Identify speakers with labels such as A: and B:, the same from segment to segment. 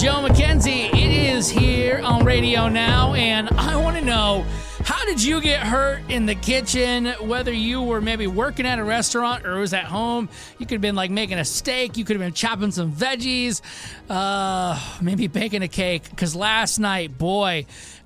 A: Joe McKenzie. It is here on Radio Now, and I want to know, how did you get hurt in the kitchen? Whether you were maybe working at a restaurant or was at home, you could have been like making a steak, you could have been chopping some veggies, maybe baking a cake. Because last night, boy,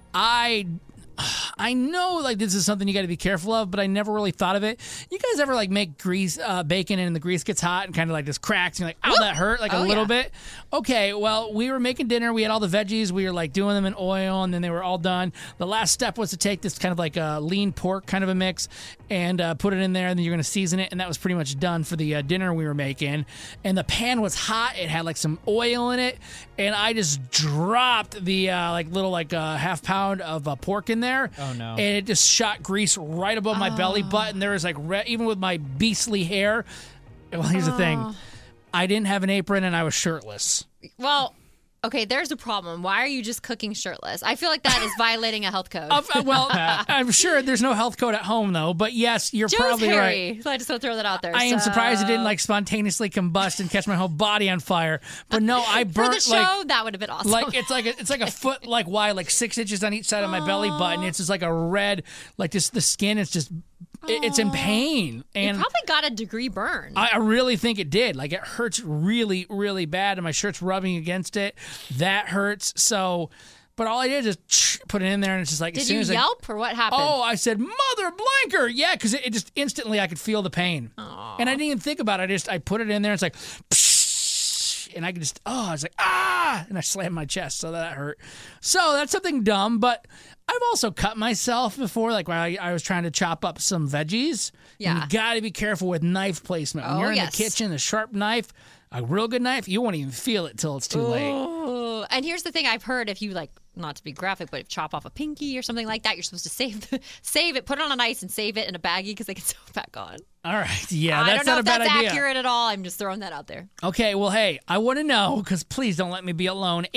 A: I know like this is something you got to be careful of, but I never really thought of it. You guys ever like make bacon and the grease gets hot and kind of like this cracks and you're like, ow, that hurt like a little bit? Okay, well, we were making dinner. We had all the veggies. We were like doing them in oil and then they were all done. The last step was to take this kind of like a lean pork kind of a mix and put it in there, and then you're going to season it, and that was pretty much done for the dinner we were making. And the pan was hot. It had like some oil in it, and I just dropped the half pound of pork in there.
B: Oh, no.
A: And it just shot grease right above my belly button. There was like, even with my beastly hair. Well, here's the thing. I didn't have an apron and I was shirtless.
C: Well, okay, there's a problem. Why are you just cooking shirtless? I feel like that is violating a health code.
A: Well, I'm sure there's no health code at home, though. But yes, you're
C: Joe's
A: probably
C: hairy,
A: right.
C: So I just want to throw that out there.
A: I am surprised it didn't like spontaneously combust and catch my whole body on fire. But no, I burnt
C: for the show. That would have been awesome.
A: Like it's like a foot like wide, like 6 inches on each side of my belly button. It's just like a red, like just the skin is just. It's in pain. And
C: you probably got a degree burn.
A: I really think it did. Like, it hurts really, really bad, and my shirt's rubbing against it. That hurts. So, but all I did is just put it in there, and it's just like,
C: did
A: as soon
C: you
A: as
C: yelp, or what happened?
A: Oh, I said, Mother Blanker! Yeah, because it just instantly, I could feel the pain.
C: Aww.
A: And I didn't even think about it. I put it in there, and it's like, psh, and I could just, I was like, ah! And I slammed my chest, so that hurt. So, that's something dumb, but I've also cut myself before, like when I was trying to chop up some veggies.
C: Yeah.
A: And you got to be careful with knife placement. When you're in the kitchen, a sharp knife, a real good knife, you won't even feel it till it's too late.
C: And here's the thing I've heard, if you like, not to be graphic, but if you chop off a pinky or something like that, you're supposed to save it, put it on ice and save it in a baggie because they can sew it back on.
A: All right. Yeah,
C: that's not a bad idea. I don't know if that's accurate at all. I'm just throwing that out there.
A: Okay, well, hey, I want to know, because please don't let me be alone.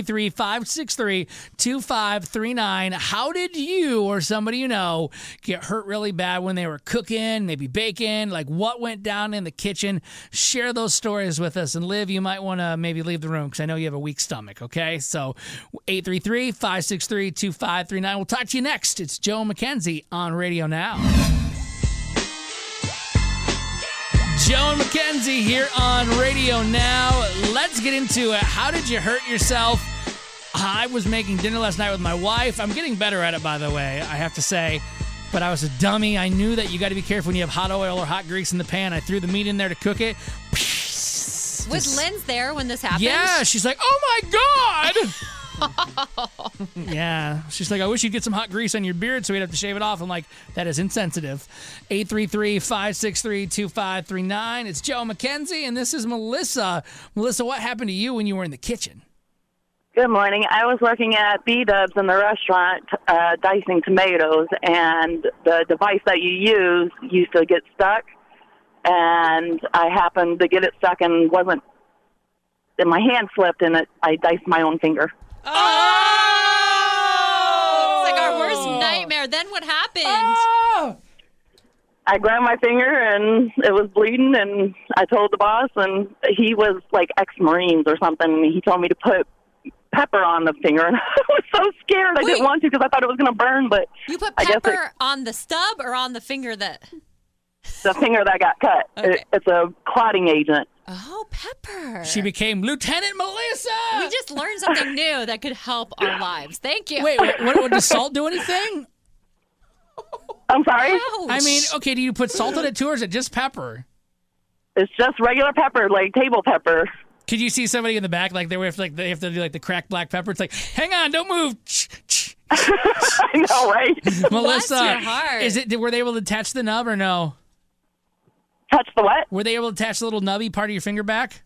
A: 833-563-2539. How did you or somebody you know get hurt really bad when they were cooking, maybe baking? Like, what went down in the kitchen? Share those stories with us. And, Liv, you might want to maybe leave the room because I know you have a weak stomach, okay? So, 833-563-2539. We'll talk to you next. It's Joe McKenzie on Radio Now. Joe and McKenzie here on Radio Now. Let's get into it. How did you hurt yourself? I was making dinner last night with my wife. I'm getting better at it, by the way, I have to say. But I was a dummy. I knew that you got to be careful when you have hot oil or hot grease in the pan. I threw the meat in there to cook it.
C: Was Lynn's there when this happened?
A: Yeah, she's like, oh my God! Yeah. She's like, I wish you'd get some hot grease on your beard so we'd have to shave it off. I'm like, that is insensitive. 833-563-2539. It's Joe McKenzie, and this is Melissa. Melissa, what happened to you when you were in the kitchen?
D: Good morning. I was working at B-Dubs in the restaurant dicing tomatoes, and the device that you use used to get stuck, and I happened to get it stuck and and my hand slipped, and I diced my own finger.
C: Oh! It's like our worst nightmare. Then what happened?
A: Oh!
D: I grabbed my finger, and it was bleeding, and I told the boss, and he was like ex-Marines or something, and he told me to put pepper on the finger, and I was so scared. I didn't want to because I thought it was going to burn, but
C: you put pepper on the stub or on the finger that...
D: The finger that got cut.
C: Okay.
D: It's a clotting agent.
C: Oh, pepper.
A: She became Lieutenant Melissa.
C: We just learned something new that could help our lives. Thank you.
A: Wait, what does salt do anything?
D: I'm sorry?
C: Ouch.
A: I mean, okay, do you put salt on it too, or is it just pepper?
D: It's just regular pepper, like table pepper.
A: Could you see somebody in the back, like they have to do like the cracked black pepper? It's like, hang on, don't move.
D: I know, right?
A: Melissa,
C: Bless your heart.
A: Were they able to attach the nub or no?
D: Touch the what?
A: Were they able to attach the little nubby part of your finger back?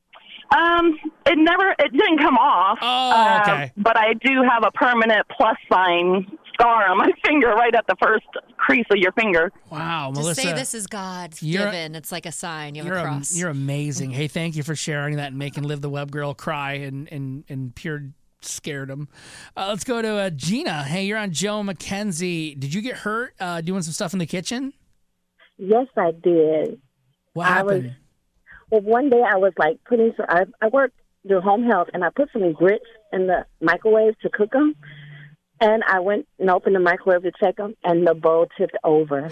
D: It didn't come off.
A: Oh, okay.
D: But I do have a permanent plus sign scar on my finger right at the first crease of your finger.
A: Wow,
C: Just
A: Melissa.
C: say this is God's given. It's like a sign. You have a cross.
A: You're amazing. Hey, thank you for sharing that and making Liv the Web Girl cry and pure scaredom. Let's go to Gina. Hey, you're on Joe McKenzie. Did you get hurt doing some stuff in the kitchen?
E: Yes, I did.
A: What happened?
E: Well, one day I was like I worked
B: do home health, and I put some grits in the microwave to cook them. And I went and opened the microwave to check them, and the bowl tipped over.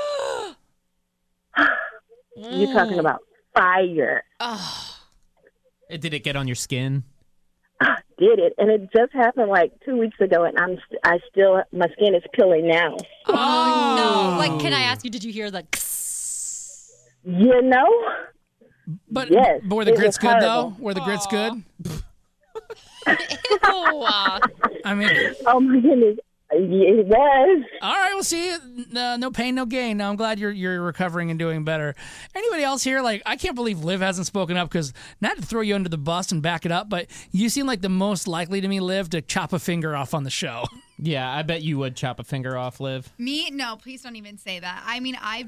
B: You're talking about fire.
E: Did it get on your skin?
B: Did it, and it just happened like 2 weeks ago, and my skin is peeling now.
C: Oh, no. Like, can I ask you, did you hear the
B: You know?
A: But,
B: Yes,
A: but were the
B: it
A: grits
B: was
A: good, though?
B: horrible.
A: Were the grits good?
C: Ew.
A: I mean,
B: Oh my goodness, it was.
A: all right, we'll see. No pain, no gain. No, I'm glad you're recovering and doing better. Anybody else here? Like, I can't believe Liv hasn't spoken up because, not to throw you under the bus and back it up, but you seem like the most likely to me, Liv, to chop a finger off on the show.
E: Yeah, I bet you would chop a finger off, Liv.
F: Me? No, please don't even say that. I mean, I'm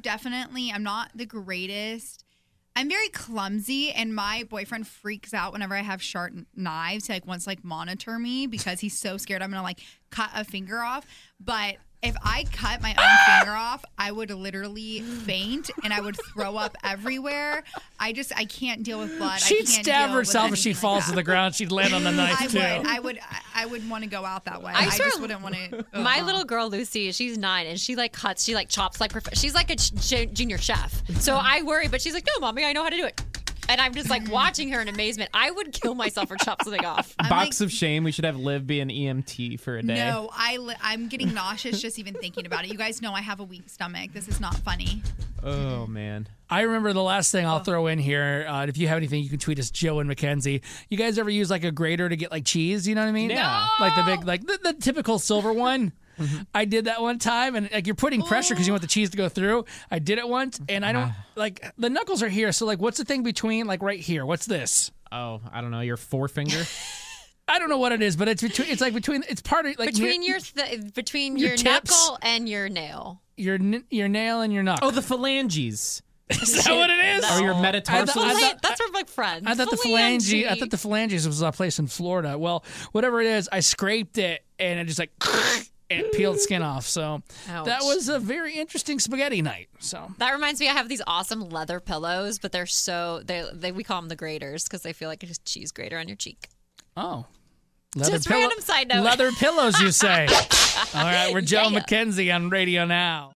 F: not the greatest. I'm very clumsy, and my boyfriend freaks out whenever I have sharp knives. He wants to monitor me because he's so scared I'm gonna cut a finger off. But if I cut my own finger off, I would literally faint and I would throw up everywhere. I can't deal with blood.
A: She'd
F: I can't
A: stab
F: deal with
A: herself if she
F: anything
A: falls
F: like
A: to the ground. She'd land on the knife, too.
F: I would want to go out that way. I
C: swear,
F: just wouldn't want to.
C: My little girl Lucy, she's 9, and she cuts, she chops she's like a junior chef. So I worry, but she's like, no, mommy, I know how to do it. And I'm just watching her in amazement. I would kill myself or chop something off.
E: Box of shame. We should have Liv be an EMT for a day.
F: No, I'm getting nauseous just even thinking about it. You guys know I have a weak stomach. This is not funny.
E: Oh, man.
A: I remember the last thing I'll throw in here. If you have anything, you can tweet us, Joe and Mackenzie. You guys ever use a grater to get cheese? You know what I mean?
E: Yeah.
A: Like the big, the typical silver one. I did that one time, and you're putting pressure because you want the cheese to go through. I did it once, and I don't the knuckles are here. So what's the thing between right here? What's this?
E: Oh, I don't know. Your forefinger?
A: I don't know what it is, but it's between. It's part of
C: between your
A: your tips.
C: knuckle and your nail.
A: Your nail and your knuckle.
E: Oh, the phalanges.
A: Is that what it is?
E: Or your metatarsals?
C: That's from friends.
A: I thought the phalanges was a place in Florida. Well, whatever it is, I scraped it and it just and it peeled skin off. So that was a very interesting spaghetti night. So
C: that reminds me, I have these awesome leather pillows, but they're we call them the graters because they feel like a cheese grater on your cheek.
A: Oh.
C: Random side note.
A: Leather pillows, you say. All right, we're Joe Mackenzie on Radio Now.